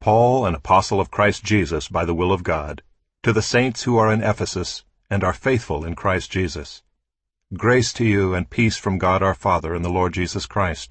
Paul, an apostle of Christ Jesus by the will of God, to the saints who are in Ephesus and are faithful in Christ Jesus. Grace to you and peace from God our Father and the Lord Jesus Christ.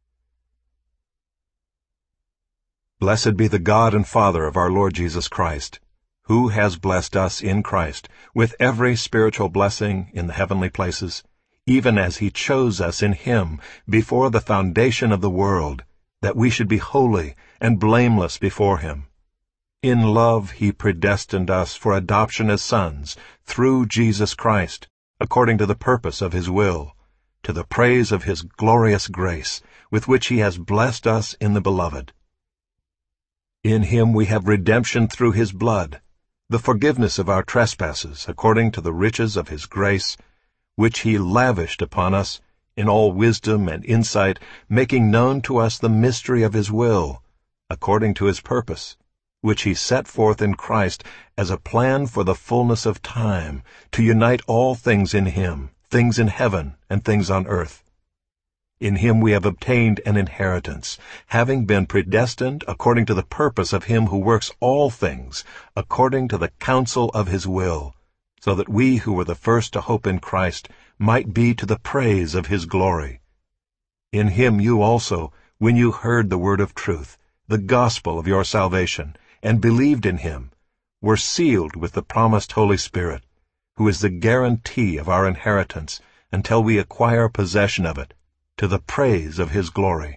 Blessed be the God and Father of our Lord Jesus Christ, who has blessed us in Christ with every spiritual blessing in the heavenly places, even as he chose us in him before the foundation of the world, that we should be holy and blameless before him. In love he predestined us for adoption as sons through Jesus Christ, according to the purpose of his will, to the praise of his glorious grace, with which he has blessed us in the Beloved. In him we have redemption through his blood, the forgiveness of our trespasses, according to the riches of his grace, which he lavished upon us in all wisdom and insight, making known to us the mystery of his will, according to his purpose, which he set forth in Christ as a plan for the fullness of time, to unite all things in him, things in heaven and things on earth. In him we have obtained an inheritance, having been predestined according to the purpose of him who works all things, according to the counsel of his will, so that we who were the first to hope in Christ might be to the praise of his glory. In him you also, when you heard the word of truth, the gospel of your salvation, and believed in him, were sealed with the promised Holy Spirit, who is the guarantee of our inheritance until we acquire possession of it, to the praise of his glory.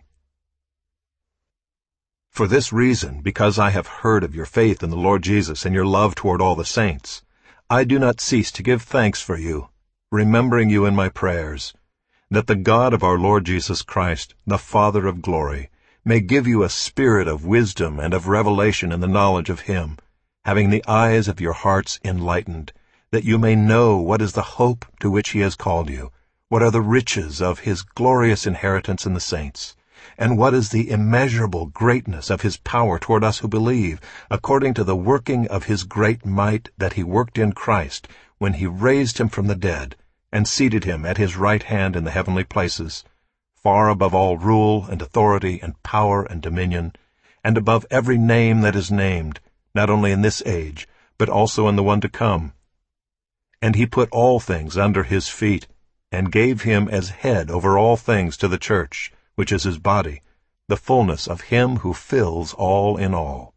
For this reason, because I have heard of your faith in the Lord Jesus and your love toward all the saints, I do not cease to give thanks for you, remembering you in my prayers, that the God of our Lord Jesus Christ, the Father of glory, may give you a spirit of wisdom and of revelation in the knowledge of him, having the eyes of your hearts enlightened, that you may know what is the hope to which he has called you, what are the riches of his glorious inheritance in the saints, and what is the immeasurable greatness of his power toward us who believe, according to the working of his great might that he worked in Christ, when he raised him from the dead, and seated him at his right hand in the heavenly places, far above all rule and authority and power and dominion, and above every name that is named, not only in this age, but also in the one to come. And he put all things under his feet, and gave him as head over all things to the church, which is his body, the fullness of him who fills all in all.